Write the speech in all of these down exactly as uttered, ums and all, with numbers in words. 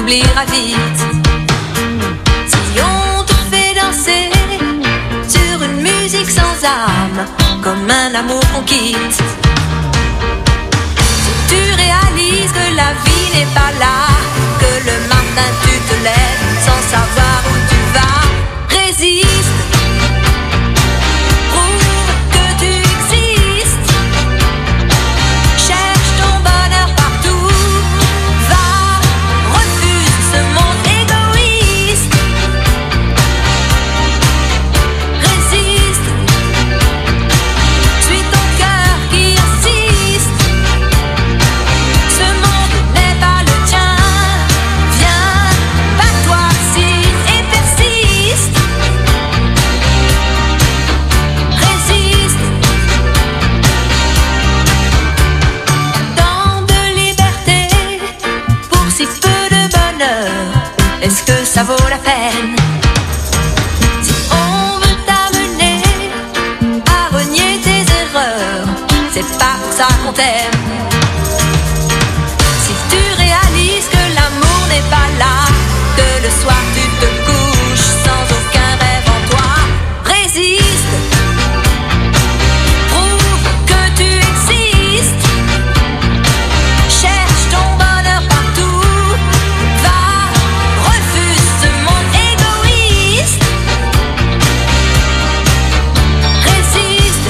t'oubliera vite. Si on te fait danser sur une musique sans âme, comme un amour qu'on quitte. Si tu réalises que la vie n'est pas là, que le matin tu te lèves sans savoir où tu vas, résiste. Prouve que tu existes. Cherche ton bonheur partout. Va, refuse ce monde égoïste. Résiste. Suis ton cœur qui insiste. Ce monde n'est pas le tien. Viens, bats-toi si et persiste. Résiste. Tant de liberté pour si peu de bonheur, est-ce que ça vaut la peine? Si on veut t'amener à renier tes erreurs, c'est pas pour ça qu'on t'aime. Si tu réalises que l'amour n'est pas là, que le soir tu te couches sans aucun rêve en toi, résiste. Prouve que tu existes. Cherche ton bonheur partout. Va, refuse ce monde égoïste. Résiste.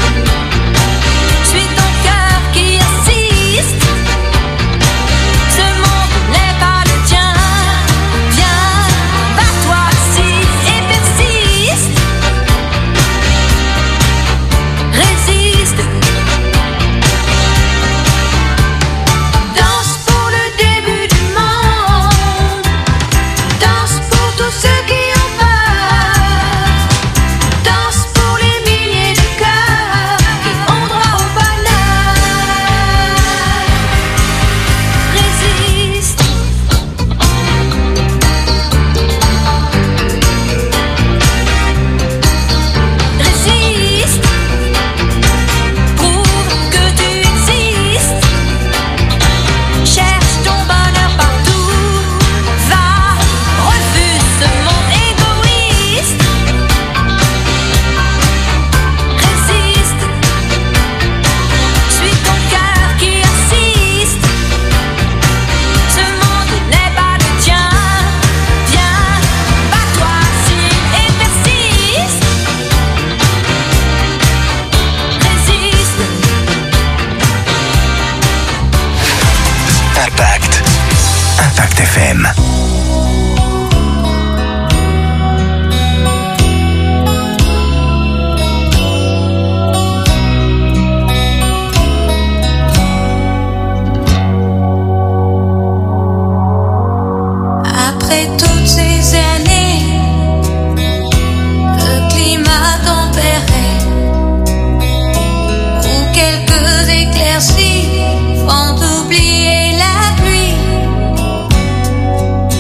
Suis ton cœur qui insiste. Ce monde n'est pas le tien. Viens, bats-toi si et persiste. Résiste. Danse pour le début du monde. Danse pour tous ceux qui ont peur. Danse pour les milliers de cœurs qui ont droit au bonheur. Résiste. Résiste. Prouve que tu existes. Cherche ton bonheur partout. Va, refuse ce monde égoïste. Résiste. Suis ton cœur qui insiste. Ce monde n'est pas le tien. Viens, bats-toi si et persiste. Résiste. Impact. Impact F M. Après toutes ces années, le climat tempéré, où quelques éclaircies font oublier la pluie.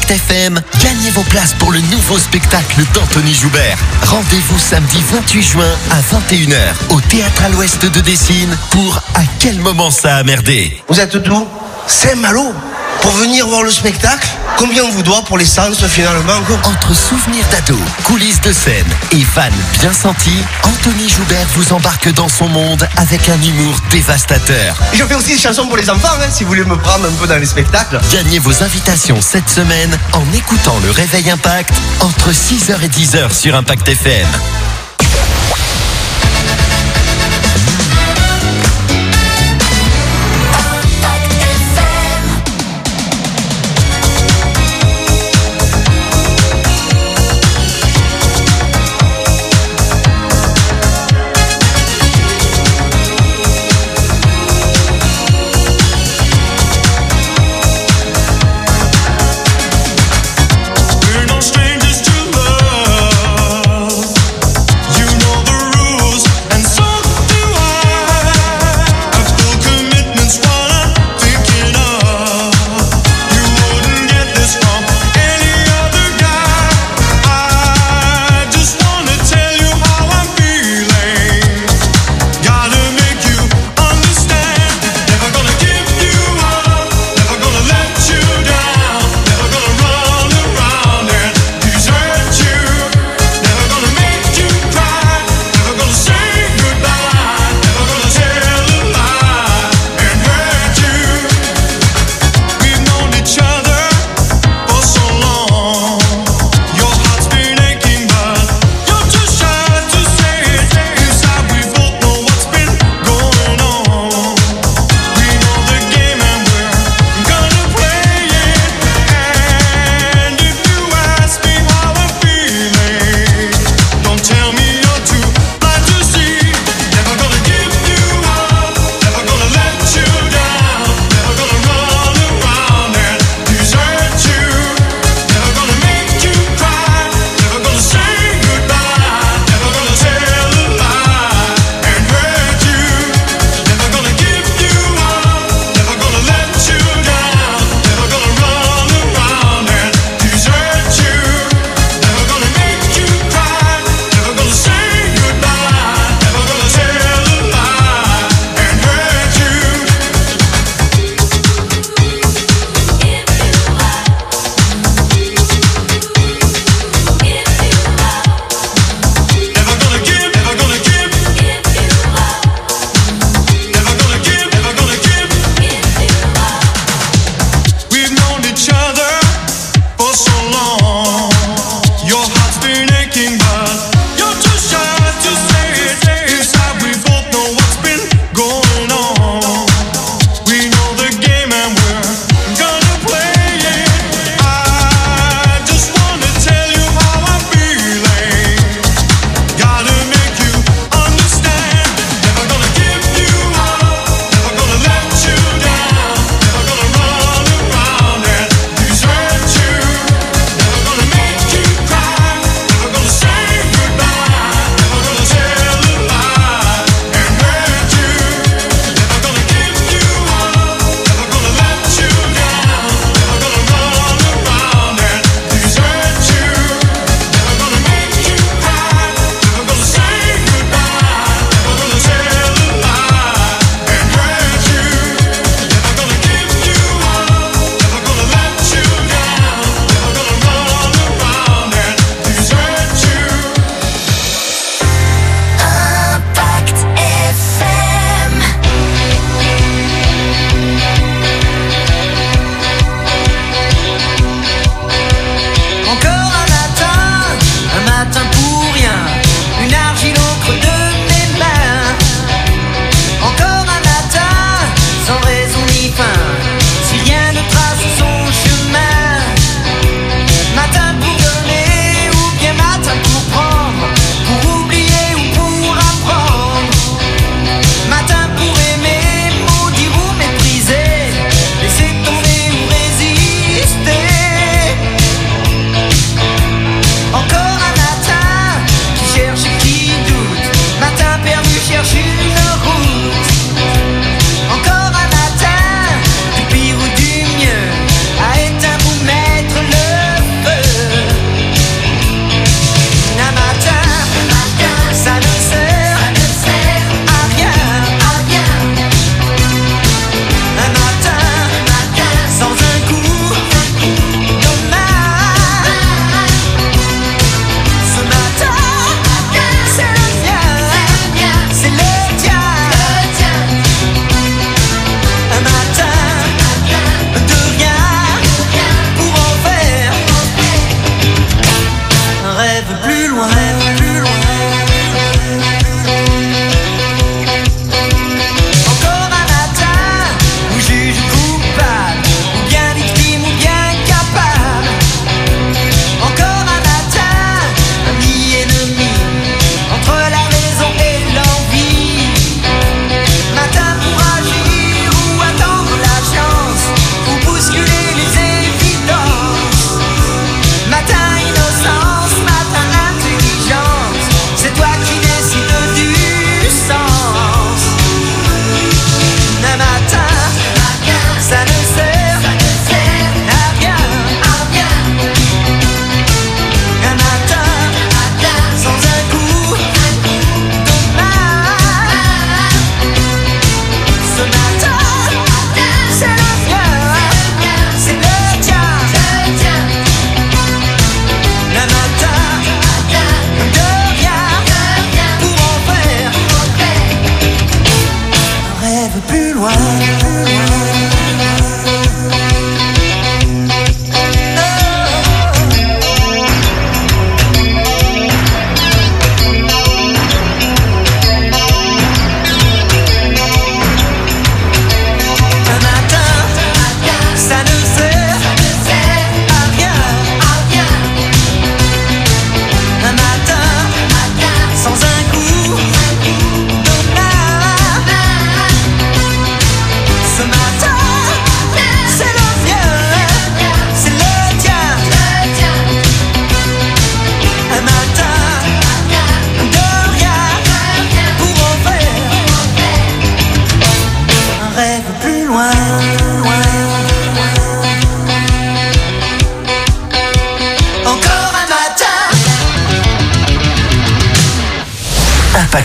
Impact F M, gagnez vos places pour le nouveau spectacle d'Anthony Joubert. Rendez-vous samedi vingt-huit juin à vingt et une heures au Théâtre à l'Ouest de Dessines pour À quel moment ça a merdé. Vous êtes d'où? Saint-Malo. Pour venir voir le spectacle, combien on vous doit pour l'essence finalement? Entre souvenirs d'ado, coulisses de scène et vannes bien senties, Anthony Joubert vous embarque dans son monde avec un humour dévastateur. Je fais aussi des chansons pour les enfants, hein, si vous voulez me prendre un peu dans les spectacles. Gagnez vos invitations cette semaine en écoutant le Réveil Impact entre six heures et dix heures sur Impact F M. We're no strangers to love.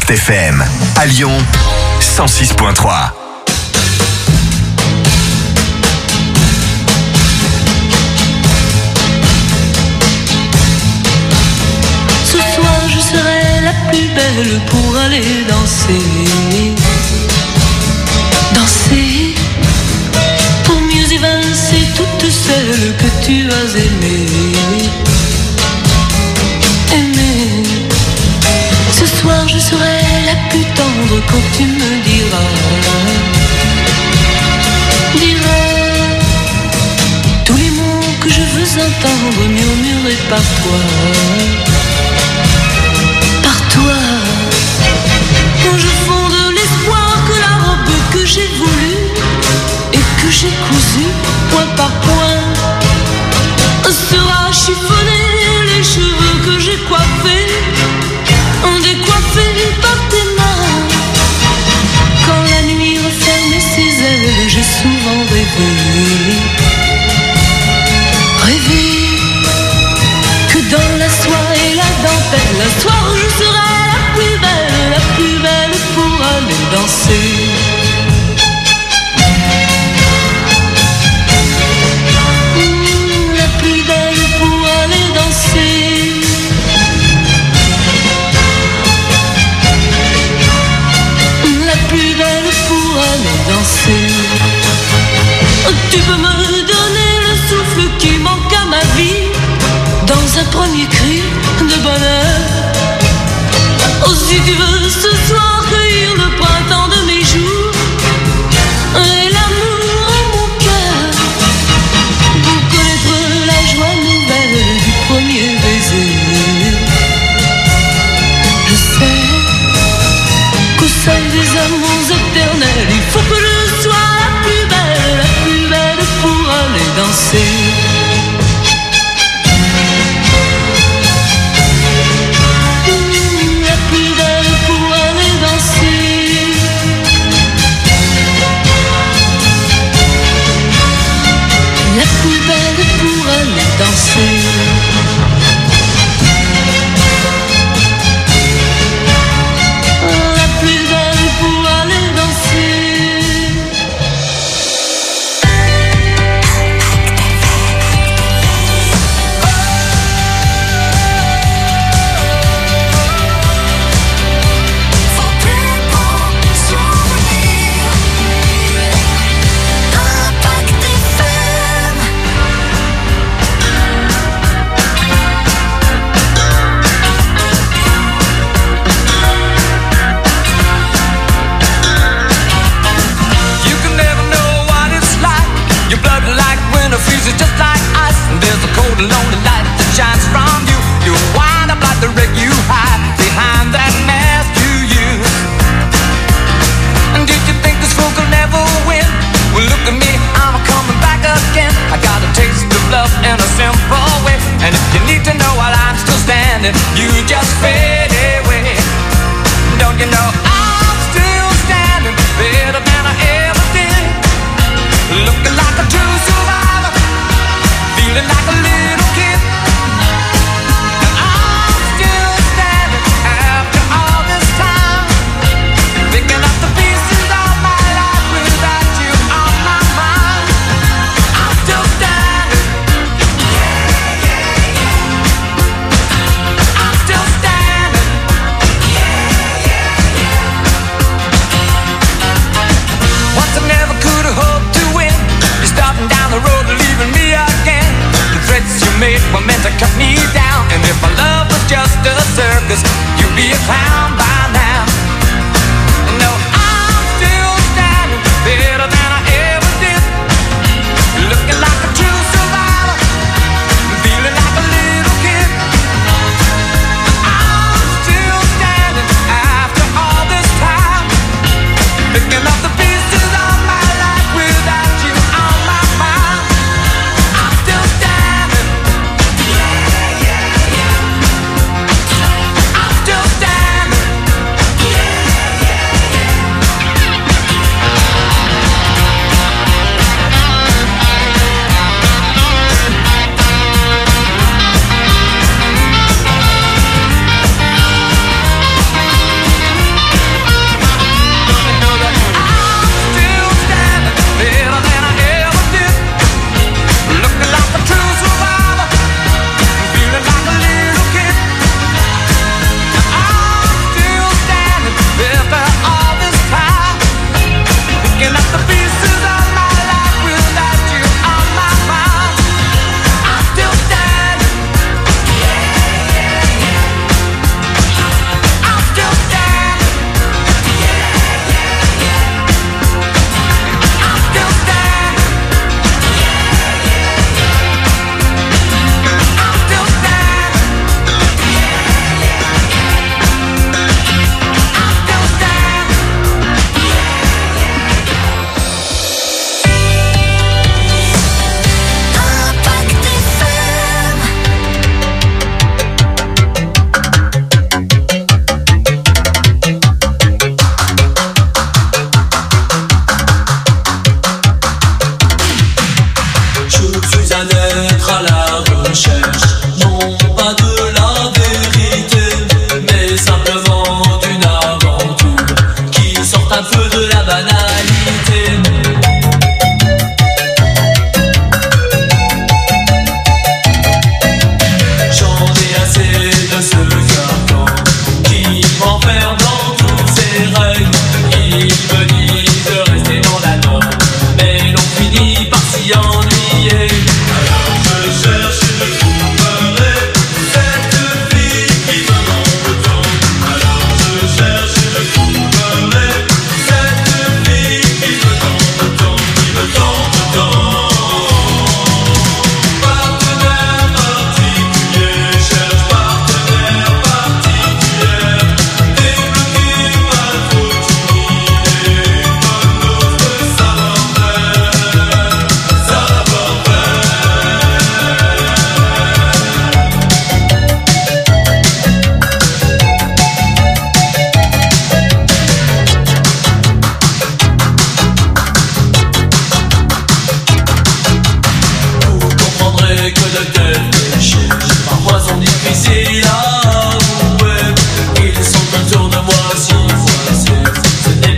Impact F M. À Lyon, cent six point trois. Ce soir, je serai la plus belle pour aller danser. Danser pour mieux évincer toutes celles que tu as aimées. Aimées. Ce soir, je serai la plus tendre quand tu me diras. Diras tous les mots que je veux entendre murmurés par toi. Je fonde l'espoir que la robe que j'ai voulue et que j'ai cousue point par point sera chiffonnée, les cheveux que j'ai coiffés décoiffés par tes mains. Quand la nuit referme ses ailes, j'ai souvent rêvé, rêvé que dans la soie et la dentelle, un soir je serai la plus belle, la plus belle pour aller danser. Mmh, la plus belle pour aller danser. Mmh, la plus belle pour aller danser. Tu peux me donner le souffle qui manque à ma vie dans un premier cri de bonheur. Oh, si tu veux ce soir cueillir le printemps de mes jours et l'amour en mon cœur, pour connaître la joie nouvelle du premier baiser. Je sais qu'au sein des amours éternels, il faut que je sois la plus belle, la plus belle pour aller danser. La plus belle pour aller danser. La plus belle pour aller danser. Faut plus beau souvenir. Impact F M. You can never know what it's like. Your blood like winter freezes just like ice. And there's a cold and lonely light that shines from you. You wind up like the wreck you hide behind that mask you use. And did you think this fool could never win? Well, look at me, I'm coming back again. I got a taste of love in a simple way. And if you need to know while I'm still standing, you just fade away. Don't you know I'm still standing better than I ever did? Looking like a true survivor, feeling like a little kid. And I'm still standing after all this time, picking up the pieces of my life without you on my mind. I'm still standing. I'm still standing. Once I never could have hoped to win. You're starting down the road and leaving me again. The threats you made were meant to cut me down. And if my love was just a circus, you'd be a clown by now. No, I'm still standing better than I ever did. Looking like a true survivor, feeling like a little kid. I'm still standing after all this time, picking up the pieces of my life without you on my mind. I'm still standing. I'm still standing.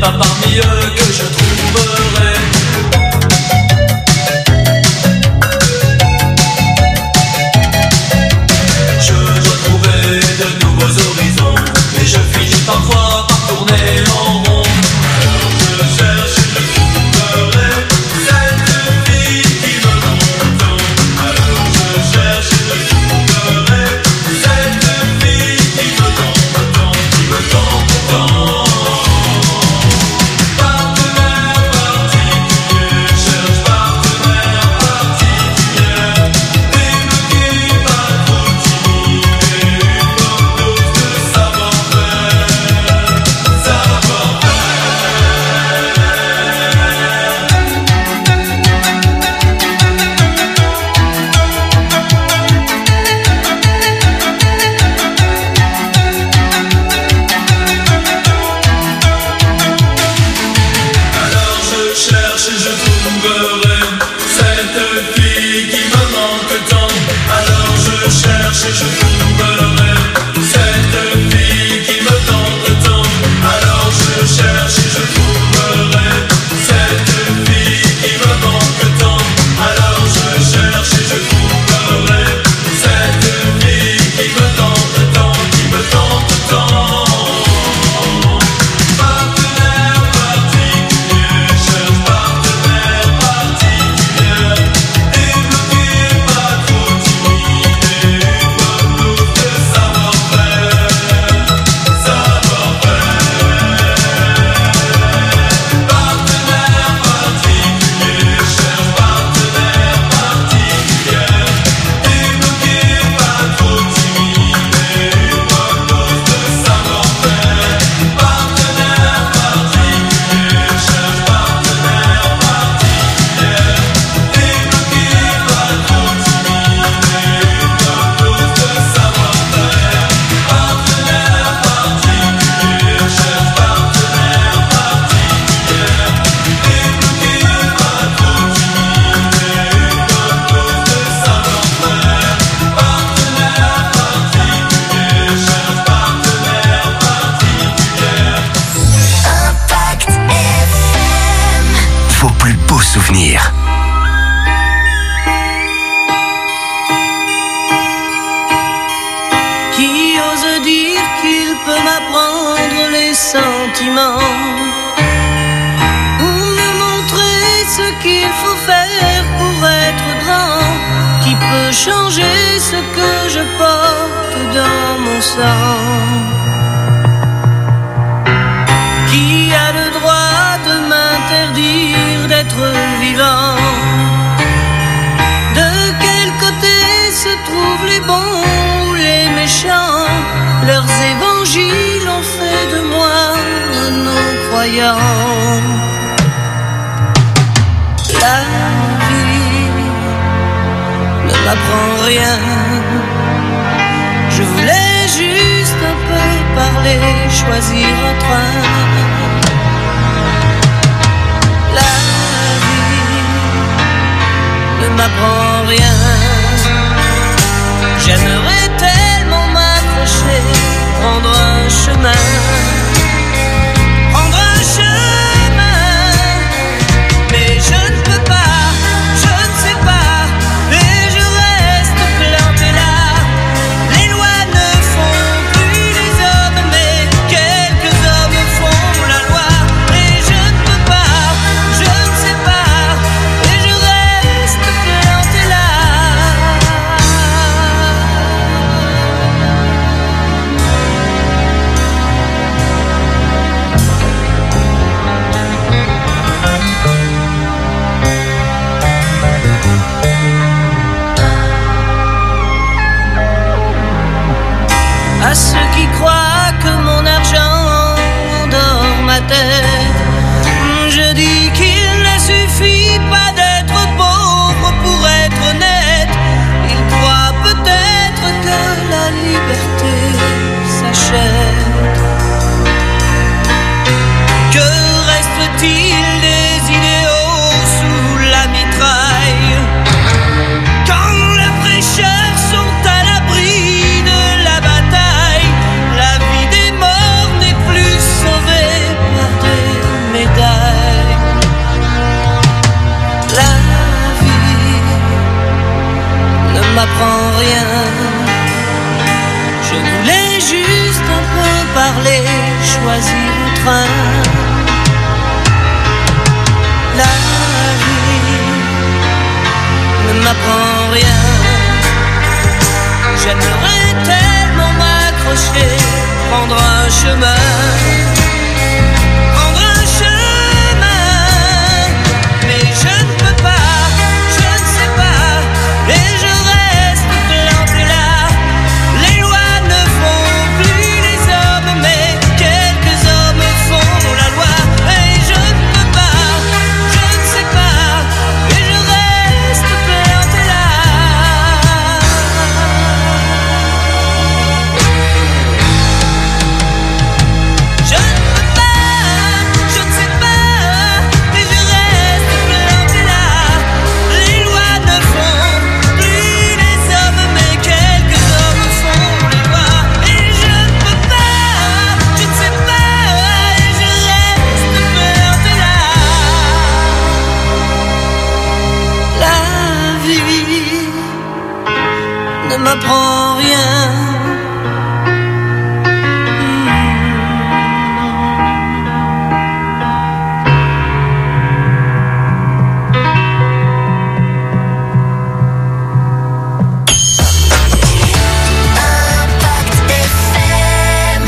pas parmi eux que je trouverai. Je dois trouver de nouveaux horizons, mais je finis parfois par tourner en rond. Alors je cherche et je trouverai cette fille qui me contente. Alors je cherche et je trouverai cette fille qui me tente tant, qui me tente tant. Partenaire particulier, cherche partenaire particulier. Débloqué, pas trop timide, une bonne dose de savoir-faire, savoir-faire. Alors je cherche et je trouverai cette fille qui me manque tant. Alors je cherche et je trouverai cette fille qui me tente tant. Alors je cherche et je trouverai cette fille qui me manque tant. Alors je cherche et je trouverai cette fille qui me tente tant, qui me tente tant. Partenaire particulier, cherche partenaire particulier. Débloqué, pas trop timide, une bonne dose de savoir-faire, savoir-faire. Partenaire particulier, cherche partenaire particulier. Débloqué, pas trop timide, une bonne dose de savoir-faire. Partenaire particulier, cherche partenaire particulier. Débloqué, pas trop timide, une bonne dose de savoir-faire. Partenaire particulier, cherche partenaire particulier. Débloqué, pas trop timide, une bonne dose de savoir-faire. Partenaire particulier, cherche partenaire particulier. Impact F M. Vos plus beaux souvenirs. Qui ose dire qu'il peut m'apprendre les sentiments ou me montrer ce qu'il faut faire pour être grand? Qui peut changer ce que je porte dans mon sang? Qui a le droit de m'interdire d'être vivant? De quel côté se trouvent les bons ou les méchants? Leurs évangiles ont fait de moi un non-croyant. La vie ne m'apprend rien. Je voulais juste un peu parler, choisir un train. La vie ne m'apprend rien. J'aimerais tellement m'accrocher, prendre un chemin, prendre un chemin, mais je ne peux pas, je ne sais pas, et je reste planté là. Les lois ne font plus les hommes, mais quelques hommes font la loi, et je ne peux pas, je ne sais pas, et je reste planté là. À ceux qui croient que mon argent endort ma tête, je dis qu'il ne suffit pas d'être pauvre pour être honnête. Ils croient peut-être que la liberté s'achète. Que reste-t-il des idéaux sous la mitraille? Quand les prêcheurs sont à l'abri de la bataille, la vie des morts n'est plus sauvée par des m'apprend rien. Je voulais juste un peu parler, choisir le train. La vie ne m'apprend rien. J'aimerais tellement m'accrocher, prendre un chemin, prendre un chemin, mais je ne peux pas, je ne sais pas, et je reste planté là. Les lois ne font plus les hommes, mais quelques hommes font la loi, et je ne peux pas, je ne sais pas, et je reste planté là. Je ne peux pas, je ne sais pas, et je reste planté là. Les lois ne font plus les hommes, mais quelques hommes font les lois. Et je ne peux pas, je ne sais pas, et je reste planté là. La vie ne m'apprend rien. Impact F M.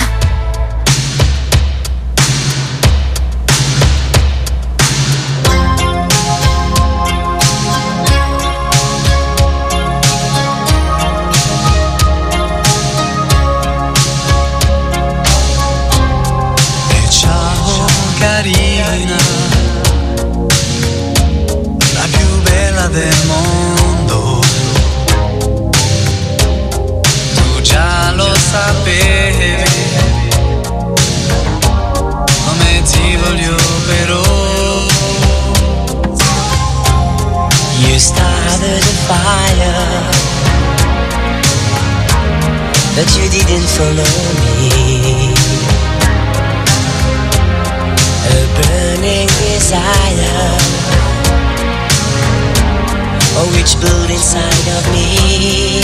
E ciao carina, la più bella del mondo. Tu già lo sapevi, come ti voglio però. You started a fire, but you didn't follow me. A burning desire, oh, which blew inside of me.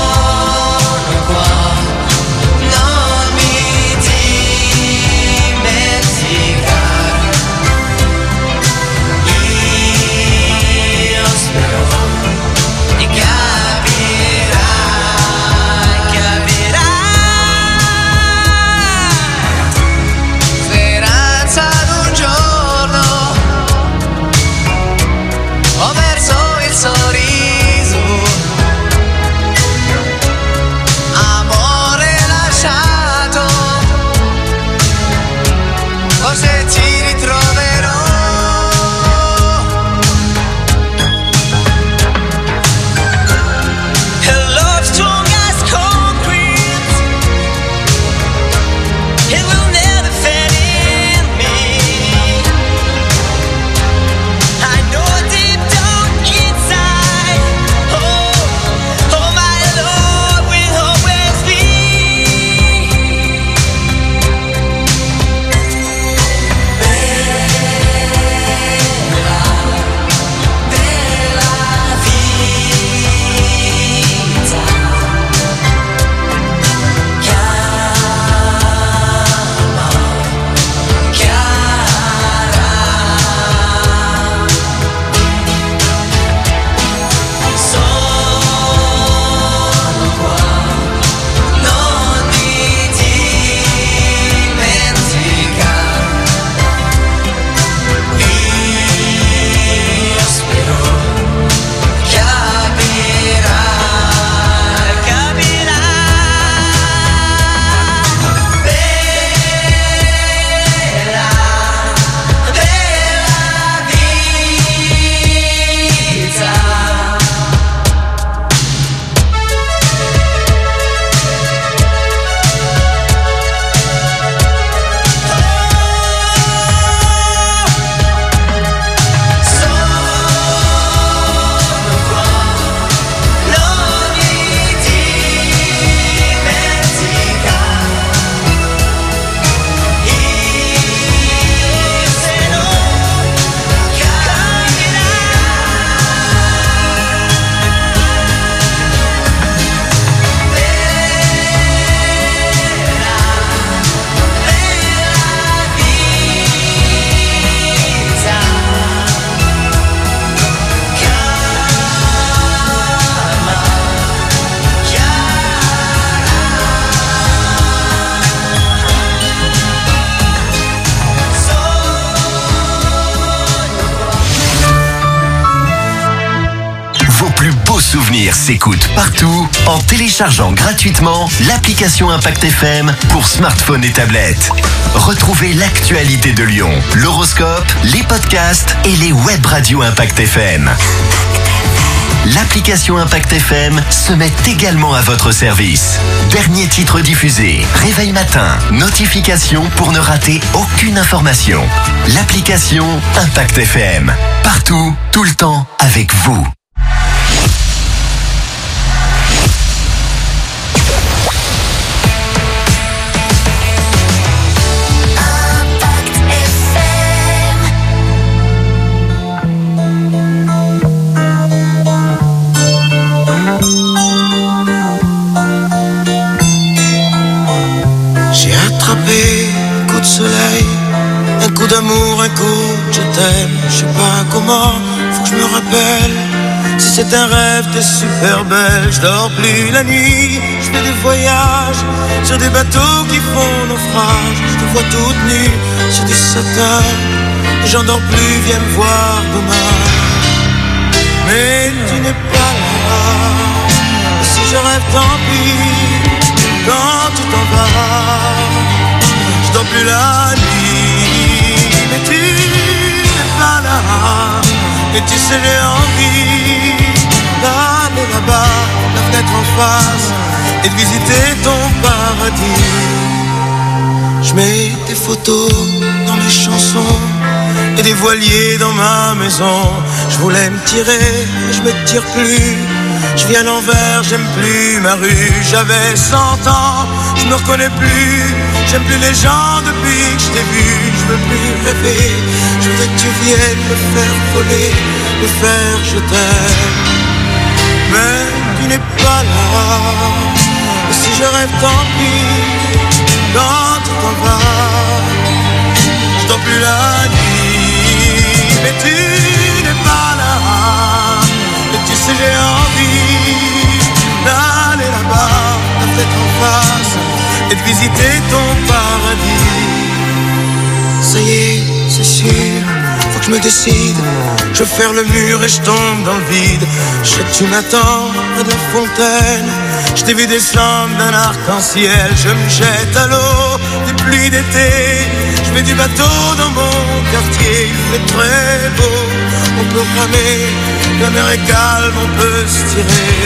Sono qua, non mi souvenirs s'écoutent partout en téléchargeant gratuitement l'application Impact F M pour smartphone et tablette. Retrouvez l'actualité de Lyon, l'horoscope, les podcasts et les web radios Impact F M. L'application Impact F M se met également à votre service. Dernier titre diffusé, réveil matin, notification pour ne rater aucune information. L'application Impact F M. Partout, tout le temps, avec vous. Un coup de soleil, un coup d'amour, un coup de je t'aime. Je sais pas comment, faut que je me rappelle. Si c'est un rêve, t'es super belle. Je dors plus la nuit, je fais des voyages sur des bateaux qui font naufrage. Je te vois toute nue sur du satin et j'en dors plus, viens me voir demain. Mais tu n'es pas là, et si je rêve tant pis, quand tu t'en vas. Je dors plus la nuit, mais tu n'es pas là. Et tu sais j'ai envie d'aller là-bas, la fenêtre en face, et de visiter ton paradis. Je mets des photos dans mes chansons et des voiliers dans ma maison. Je voulais me tirer, mais je me tire plus. Je vis à l'envers, j'aime plus ma rue. J'avais cent ans, je me reconnais plus. J'aime plus les gens depuis que je t'ai vu. Je veux plus rêver, je voudrais que tu viennes me faire voler, me faire je t'aime. Mais tu n'es pas là, et si je rêve tant pis, quand tu t'en vas, je dors plus la nuit. Mais tu n'es pas là, et tu sais j'ai envie d'aller là-bas, la fenêtre en face, et de visiter ton paradis. Ça y est, c'est sûr, faut que je me décide. Je vais faire le mur et je tombe dans le vide. Je tu m'attends près de la fontaine. Je t'ai vu descendre d'un arc-en-ciel. Je me jette à l'eau des pluies d'été. Je mets du bateau dans mon quartier. Il fait très beau, on peut ramer. La mer est calme, on peut se tirer.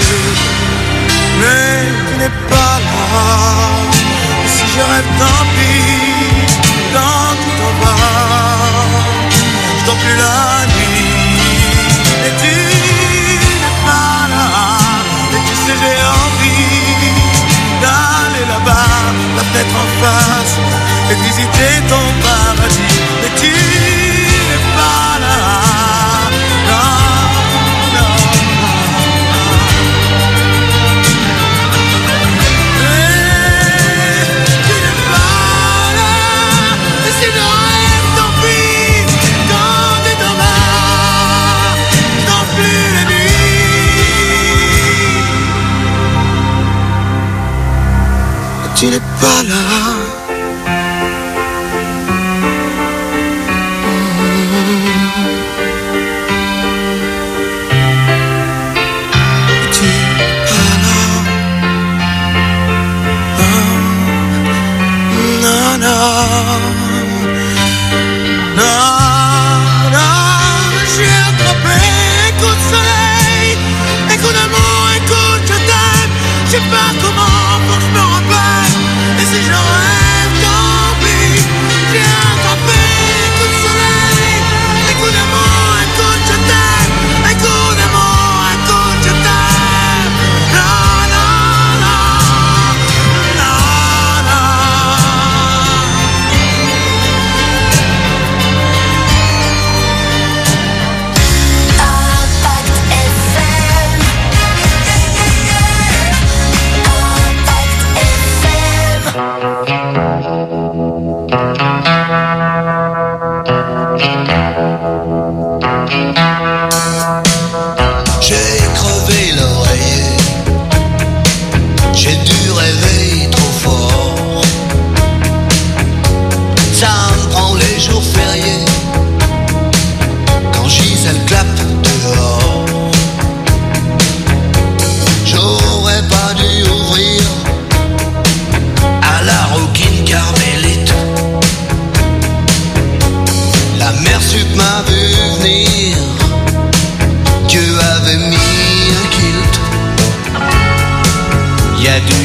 Mais tu n'es pas là. Et si je rêve tant pis, quand tu t'en vas, je dors plus la nuit. Et tu n'es pas là. Et tu sais j'ai envie d'aller là-bas, la fenêtre en face, et de visiter ton paradis. Et tu n'es pas là. Tu n'es pas là. Tu n'es pas là. Non, non, non, non. J'ai attrapé un coup de soleil, un coup d'amour, un coup de je t'aime. Je sais pas comment, faut que je me rappelle. Et si je rêve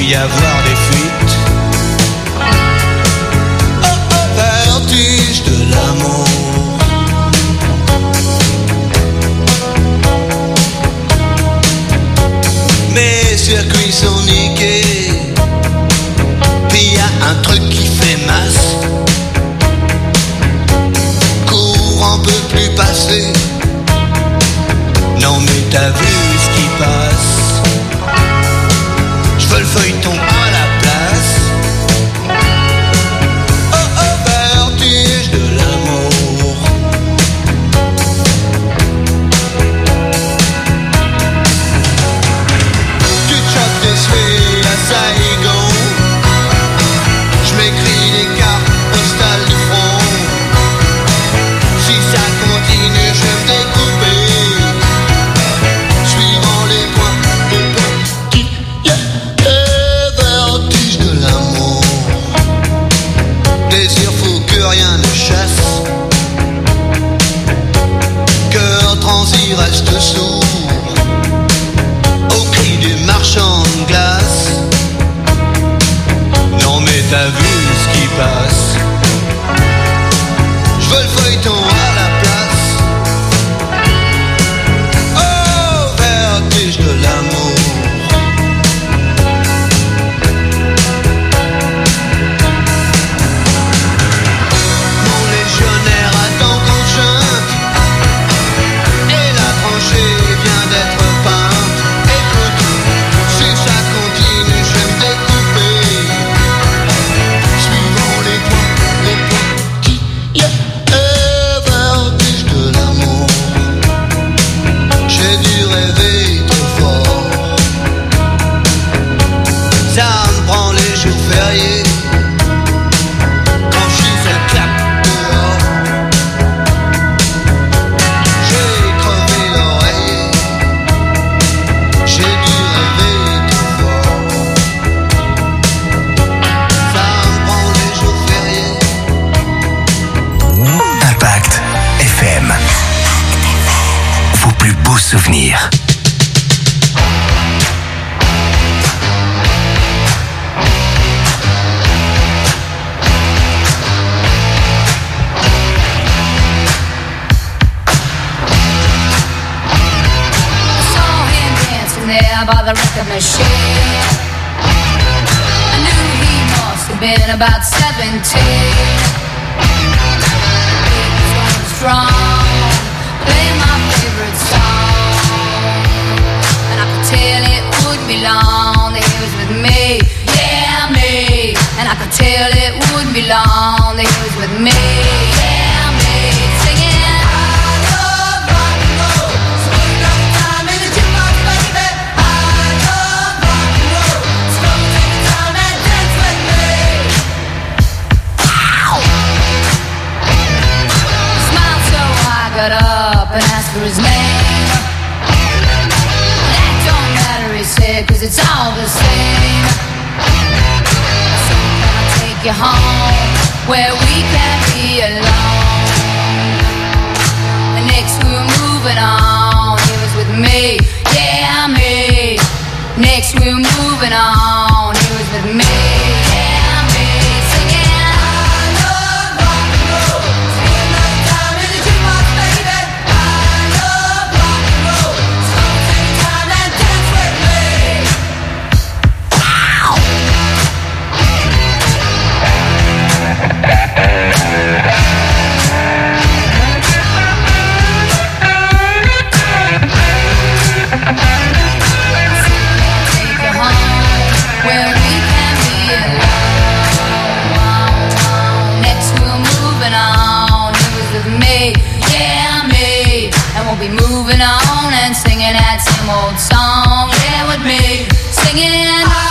pu y avoir des fuites. Oh, oh, vertige de l'amour. Mes circuits sont niqués, puis y a un truc qui fait masse. Courant peut plus passer. Non mais t'as vu ce qui passe. J'veux le feuilleton à la place. Oh oh, vertige de l'amour. Tu te chopes des suites à Saigon. J'm'écris des cartes postales du front. Si ça continue, je vais me découper. Suivant les points, les points qui yeah. Et vertige de l'amour. Désir fou que rien ne chasse. Cœur transi reste sourd au cri du marchand de glace. Non mais t'as vu ce qui passe. J'veux le feuilleton à la place. Oh, vertige de l'amour. Mon légionnaire attend qu'on chante. Et la tranchée vient d'être peinte. Écoute, si ça continue, je vais me découper. Suivant les points, les points qui yeah. Et vertige de l'amour. J'ai dû rêver trop fort. Ça me prend les jours fériés. Quand je suis seul clap dehors. J'ai crevé l'oreiller. J'ai dû rêver trop fort. Ça me prend les jours fériés. Impact F M. Vos plus beaux souvenirs. Saw him dancing there by the record machine. I knew he must have been about seventeen. He was going strong, playing my favorite song, and I could tell it wouldn't be long that he was with me, yeah me. And I could tell it wouldn't be long that he was with me, yeah me. Singing. Got up and asked for his name. That don't matter, he said, cause it's all the same. So can I take you home where we can be alone? And next we were moving on. He was with me, yeah me. Next we were moving on. He was with me, yeah me. Singing. Moving on and singing that same old song, yeah, with me, singing.